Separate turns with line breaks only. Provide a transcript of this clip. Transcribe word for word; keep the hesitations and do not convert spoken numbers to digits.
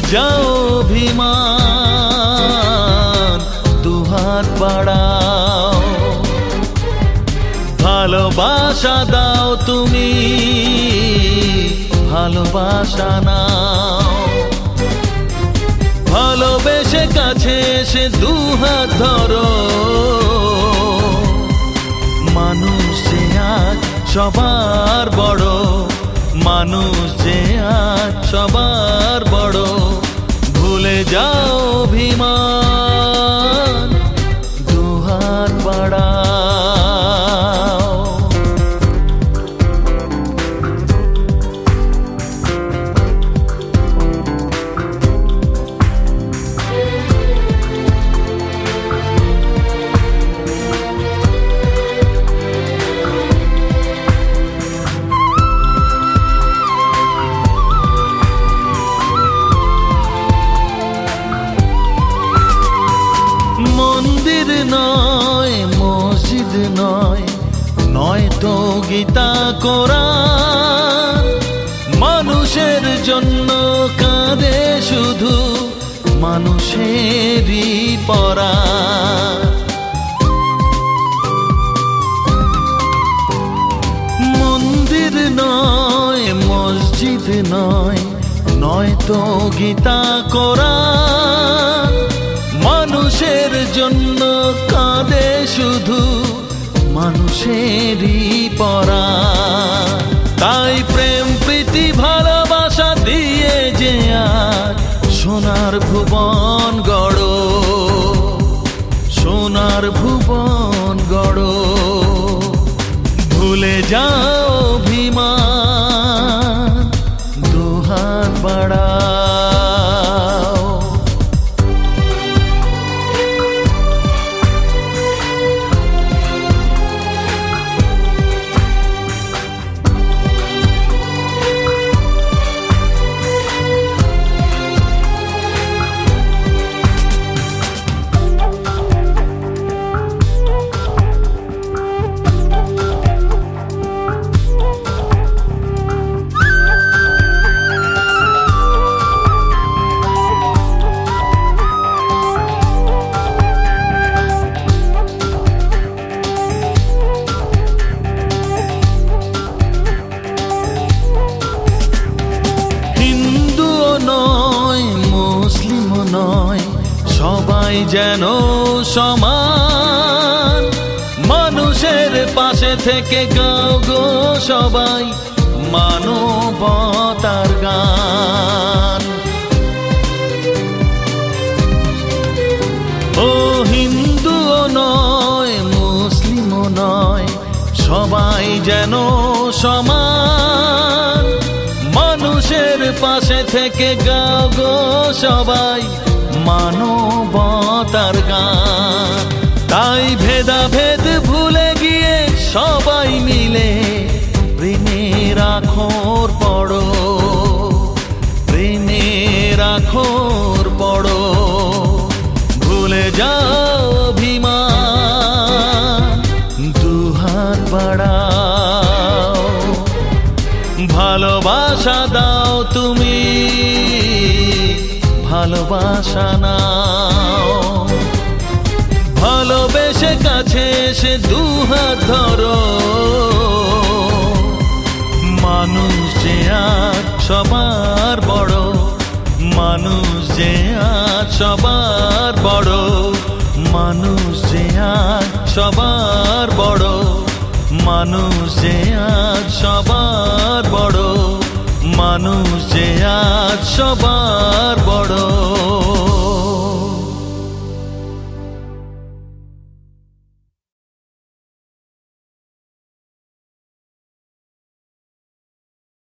যাও অভিমান, দুহাত বাড়াও, ভালোবাসা দাও তুমি, ভালোবাসা নাও। ভালোবেসে কাছে এসে দুহাত ধরো, মানুষ যে আজ সবার বড়, মানুষ যে আজ সবার বড়। ভুলে যাও অভিমান, দুহাত বাড়াও। মন্দির নয়, মসজিদ নয়, নয় তো গীতা কোরআন, মানুষের জন্য কাঁদে শুধু মানুষেরই পরাণ। মন্দির নয়, মসজিদ নয়, নয় তো গীতা কোরআন, মানুষের জন্য কাঁদে শুধু মানুষেরই পরাণ। তাই প্রেম প্রীতি ভালোবাসা দিয়ে যে আজ সোনার ভুবন গড়ো, সোনার ভুবন গড়ো। ভুলে যাও অভিমান, দুহাত বাড়াও। সবাই যেন সমান, মানুষের পাশে থেকে গাও গো সবাই মানবতার গান। ও হিন্দুও নয়, মুসলিমও নয়, সবাই যেন সমান, মানুষের পাশে থেকে গাও গো সবাই মানবতার গান। তাই ভেদাভেদ ভুলে গিয়ে সবাই মিলে প্রেমের আখর পড়ো, প্রেমের আখর পড়ো। ভুলে যাও অভিমান, দুহাত বাড়াও, ভালোবাসা দাও তুমি, ভালোবাসা নাও। ভালোবেসে কাছে এসে দুহাত ধরো, মানুষ যে আজ সবার বড়, মানুষ যে আজ সবার বড়, মানুষ যে আজ সবার বড়, মানুষ যে আজ সবার বড়, মানুষ যে আজ সবার